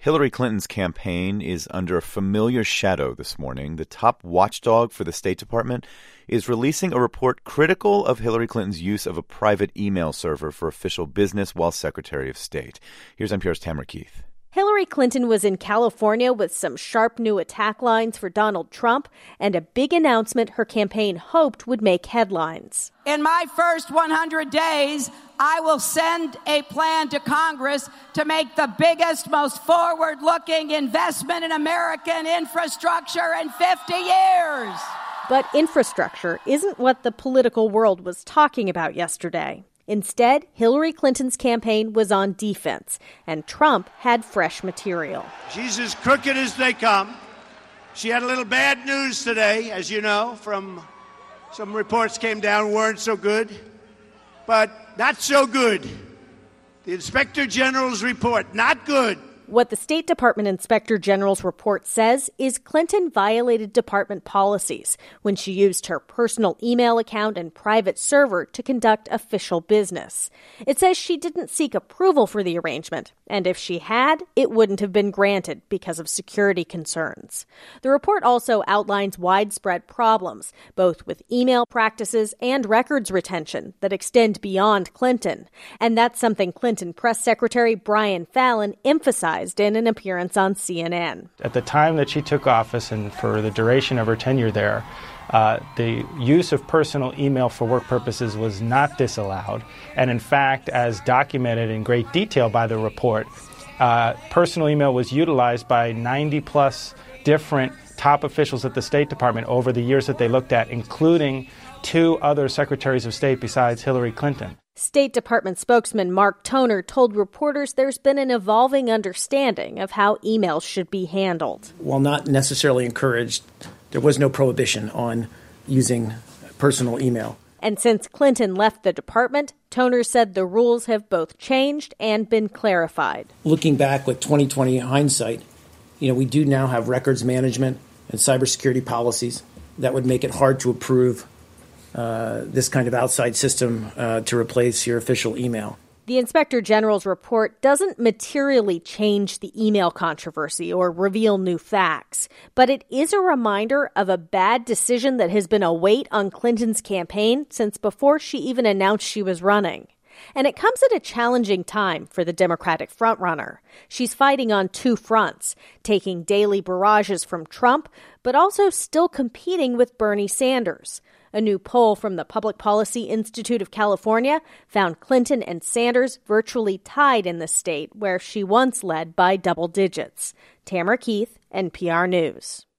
Hillary Clinton's campaign is under a familiar shadow this morning. The top watchdog for the State Department is releasing a report critical of Hillary Clinton's use of a private email server for official business while Secretary of State. Here's NPR's Tamara Keith. Hillary Clinton was in California with some sharp new attack lines for Donald Trump and a big announcement her campaign hoped would make headlines. In my first 100 days, I will send a plan to Congress to make the biggest, most forward-looking investment in American infrastructure in 50 years. But infrastructure isn't what the political world was talking about yesterday. Instead, Hillary Clinton's campaign was on defense, and Trump had fresh material. She's as crooked as they come. She had a little bad news today, as you know, from some reports came down weren't so good, but not so good. The Inspector General's report, not good. What the State Department Inspector General's report says is Clinton violated department policies when she used her personal email account and private server to conduct official business. It says she didn't seek approval for the arrangement, and if she had, it wouldn't have been granted because of security concerns. The report also outlines widespread problems, both with email practices and records retention that extend beyond Clinton. And that's something Clinton Press Secretary Brian Fallon emphasized in an appearance on CNN. At the time that she took office and for the duration of her tenure there, the use of personal email for work purposes was not disallowed. And in fact, as documented in great detail by the report, personal email was utilized by 90-plus different top officials at the State Department over the years that they looked at, including 2 other secretaries of state besides Hillary Clinton. State Department spokesman Mark Toner told reporters there's been an evolving understanding of how emails should be handled. While not necessarily encouraged, there was no prohibition on using personal email. And since Clinton left the department, Toner said the rules have both changed and been clarified. Looking back with 2020 hindsight, we do now have records management and cybersecurity policies that would make it hard to approve this kind of outside system to replace your official email. The Inspector General's report doesn't materially change the email controversy or reveal new facts, but it is a reminder of a bad decision that has been a weight on Clinton's campaign since before she even announced she was running. And it comes at a challenging time for the Democratic frontrunner. She's fighting on 2 fronts, taking daily barrages from Trump, but also still competing with Bernie Sanders. A new poll from the Public Policy Institute of California found Clinton and Sanders virtually tied in the state where she once led by double digits. Tamara Keith, NPR News.